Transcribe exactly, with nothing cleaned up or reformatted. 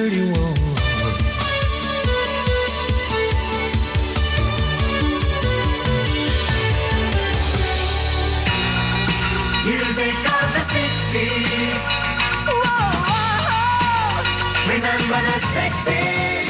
dirty woman. Music of the sixties. Whoa, whoa, whoa. Remember the sixties.